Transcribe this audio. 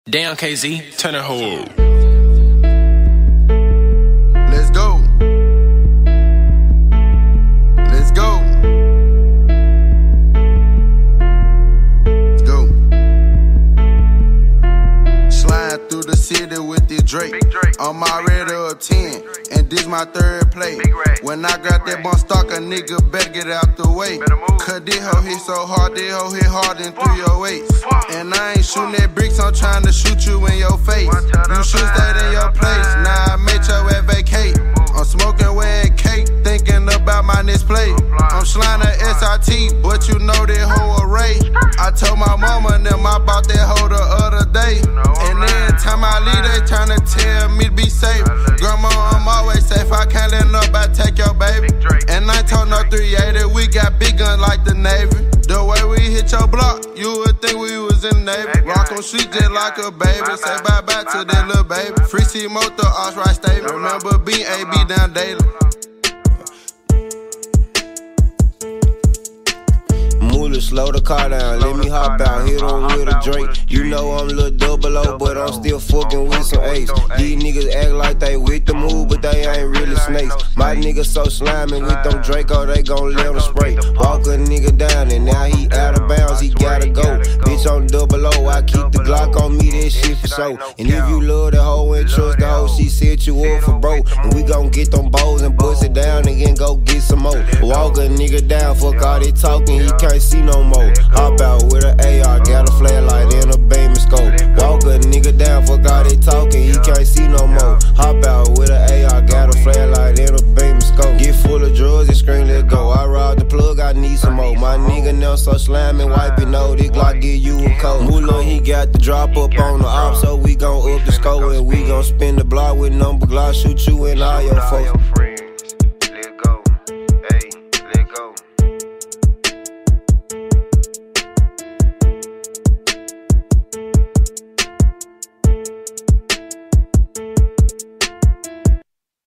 Damn, KZ, turn the hoe. Let's go. Let's go. Let's go. Slide through the city with this Drake. I'm already up 10, and this my third play. When I got that bump stock, a nigga better get out the way. Cause this hoe hit so hard, this hoe hit hard in 308. And I ain't shooting that bricks, I'm trying to shoot you in your face. You should stay in your place, now I made your ass vacate. I'm smoking wearing cake, thinking about my next play. I'm sliding a SRT, but you know that hoe array. I told my mama and them I bought that hoe the other day. And every time I leave, they tryna tell me to be safe. Grandma, I'm always safe, I can't let nobody take your baby. And I told no 380, we got big guns like the Navy. The way we hit your block, you would think we was in the Navy. Rock on street just like a baby, say bye-bye to that little baby. Free C motor, off right statement, remember being AB down daily. Slow the car down, let me hop out, hit on with a Drake. You know I'm Lil Double O, but I'm still fucking with some Ace. These niggas act like they with the move, but they ain't really snakes. My niggas so slimy with them Draco, they gon' let them spray. Walk a nigga down and now he out of bounds, he gotta go. Bitch on Double O, I keep the Glock on me, that shit for show. And if you love the hoe and trust the hoe, she set you up for broke. And we gon' get them bows and bust it down and then go get some more. Walk a nigga down, fuck all they talking, he can't see no more. Hop out with an AR, got a flashlight and a beam scope. Walk a nigga down, fuck all they talking, he can't see no more. Hop out with an AR, got a flashlight and a beam scope. Get full of drugs and scream, let go. I robbed the plug, I need some more. My nigga now so slamming, wipe it, no, this Glock give you a cold. Moolah, he got the drop up on the op, so we gon' up the score. And we gon' spin the block with number Glock, shoot you and all your folks.